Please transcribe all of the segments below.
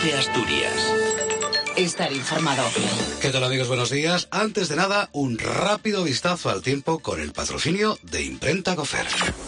de Asturias. Estar informado. ¿Qué tal, amigos? Buenos días. Antes de nada, un rápido vistazo al tiempo con el patrocinio de Imprenta Gofer.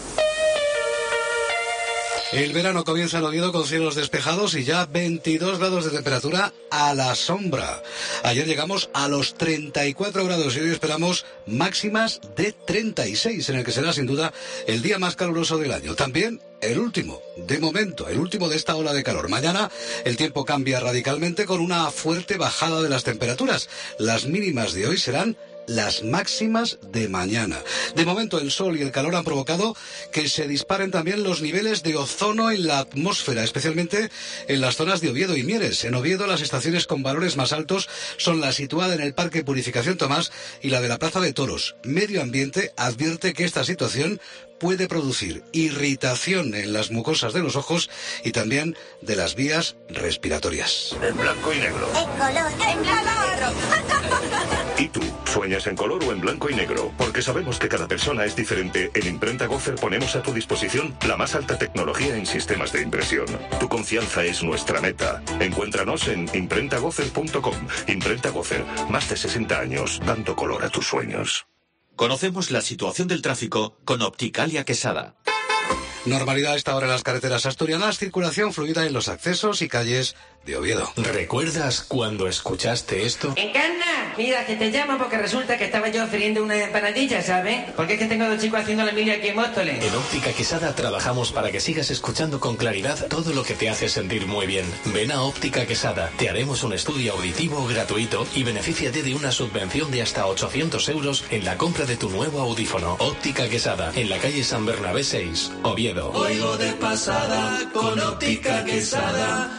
El verano comienza en Oviedo con cielos despejados y ya 22 grados de temperatura a la sombra. Ayer llegamos a los 34 grados y hoy esperamos máximas de 36, en el que será sin duda el día más caluroso del año. También el último, de momento, el último de esta ola de calor. Mañana el tiempo cambia radicalmente con una fuerte bajada de las temperaturas. Las mínimas de hoy serán las máximas de mañana. De momento, el sol y el calor han provocado que se disparen también los niveles de ozono en la atmósfera, especialmente en las zonas de Oviedo y Mieres. En Oviedo, las estaciones con valores más altos son la situada en el Parque Purificación Tomás y la de la Plaza de Toros. Medio Ambiente advierte que esta situación puede producir irritación en las mucosas de los ojos y también de las vías respiratorias. En blanco y negro. En color. En blanco y negro. ¿Y tú? ¿Sueñas en color o en blanco y negro? Porque sabemos que cada persona es diferente. En Imprenta Gofer ponemos a tu disposición la más alta tecnología en sistemas de impresión. Tu confianza es nuestra meta. Encuéntranos en imprentagofer.com. Imprenta Gofer, más de 60 años dando color a tus sueños. Conocemos la situación del tráfico con Opticalia Quesada. Normalidad a esta hora en las carreteras asturianas, circulación fluida en los accesos y calles de Oviedo. ¿Recuerdas cuando escuchaste esto? Encarna, mira, que te llamo porque resulta que estaba yo ofreciendo una empanadilla, ¿sabes? Porque es que tengo 2 chicos haciendo la milla aquí en Móstoles. En Óptica Quesada trabajamos para que sigas escuchando con claridad todo lo que te hace sentir muy bien. Ven a Óptica Quesada, te haremos un estudio auditivo gratuito y benefíciate de una subvención de hasta 800 euros en la compra de tu nuevo audífono. Óptica Quesada, en la calle San Bernabé 6, Oviedo. Oigo de pasada con Óptica Quesada.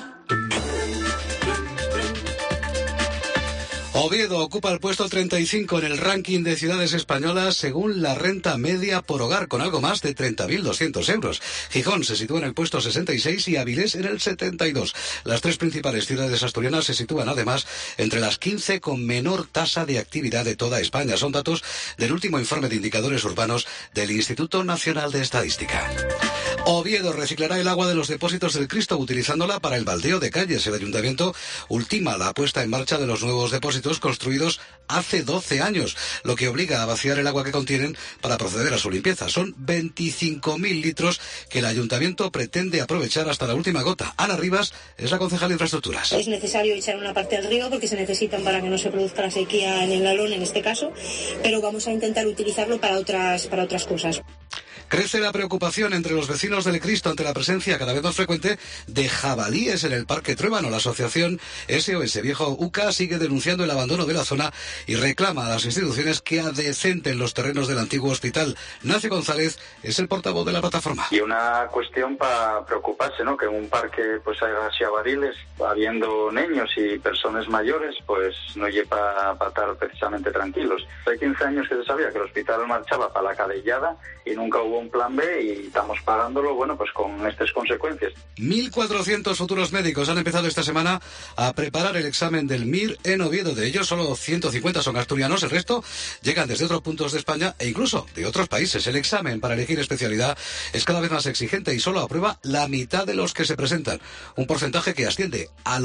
Oviedo ocupa el puesto 35 en el ranking de ciudades españolas según la renta media por hogar, con algo más de 30.200 euros. Gijón se sitúa en el puesto 66 y Avilés en el 72. Las 3 principales ciudades asturianas se sitúan además entre las 15 con menor tasa de actividad de toda España. Son datos del último informe de indicadores urbanos del Instituto Nacional de Estadística. Oviedo reciclará el agua de los depósitos del Cristo utilizándola para el baldeo de calles. El ayuntamiento ultima la puesta en marcha de los nuevos depósitos construidos hace 12 años, lo que obliga a vaciar el agua que contienen para proceder a su limpieza. Son 25.000 litros que el ayuntamiento pretende aprovechar hasta la última gota. Ana Rivas es la concejal de Infraestructuras. Es necesario echar una parte al río porque se necesitan para que no se produzca la sequía en el Nalón en este caso, pero vamos a intentar utilizarlo para otras cosas. Crece la preocupación entre los vecinos del Cristo ante la presencia cada vez más frecuente de jabalíes en el Parque Truébano. La asociación SOS Viejo UCA sigue denunciando el abandono de la zona y reclama a las instituciones que adecenten los terrenos del antiguo hospital. Nacio González es el portavoz de la plataforma. Y una cuestión para preocuparse, ¿no? Que en un parque pues haya xabariles, habiendo niños y personas mayores, pues no lleva para estar precisamente tranquilos. Hace 15 años que se sabía que el hospital marchaba para la Cadellada y nunca hubo un plan B y estamos pagándolo, bueno, pues con estas consecuencias. 1.400 futuros médicos han empezado esta semana a preparar el examen del MIR en Oviedo. De ellos, solo 150 son asturianos, el resto llegan desde otros puntos de España e incluso de otros países. El examen para elegir especialidad es cada vez más exigente y solo aprueba la mitad de los que se presentan. Un porcentaje que asciende al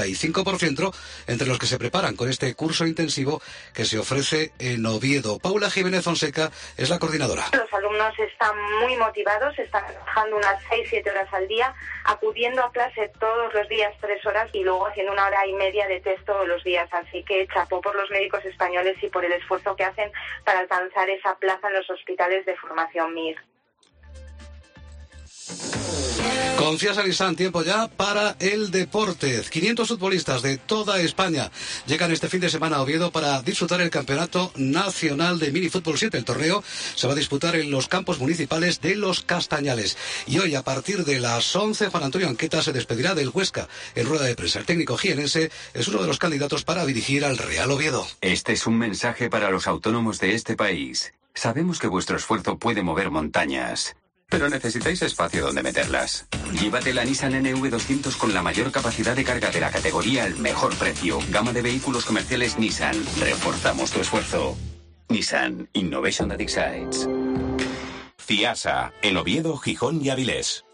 85% entre los que se preparan con este curso intensivo que se ofrece en Oviedo. Paula Jiménez Fonseca es la coordinadora. Los alumnos están muy motivados, están trabajando unas 6-7 horas al día, acudiendo a clase todos los días 3 horas y luego haciendo 1 hora y media de test todos los días. Así que chapó por los médicos españoles y por el esfuerzo que hacen para alcanzar esa plaza en los hospitales de formación MIR. Con Fiasa Nissan, tiempo ya para el deporte. 500 futbolistas de toda España llegan este fin de semana a Oviedo para disfrutar el Campeonato Nacional de Mini Fútbol 7. El torneo se va a disputar en los campos municipales de Los Castañales. Y hoy, a partir de las 11, Juan Antonio Anqueta se despedirá del Huesca en rueda de prensa. El técnico jienense es uno de los candidatos para dirigir al Real Oviedo. Este es un mensaje para los autónomos de este país. Sabemos que vuestro esfuerzo puede mover montañas, pero necesitáis espacio donde meterlas. Llévate la Nissan NV200 con la mayor capacidad de carga de la categoría al mejor precio. Gama de vehículos comerciales Nissan. Reforzamos tu esfuerzo. Nissan Innovation that excites. Fiasa, en Oviedo, Gijón y Avilés.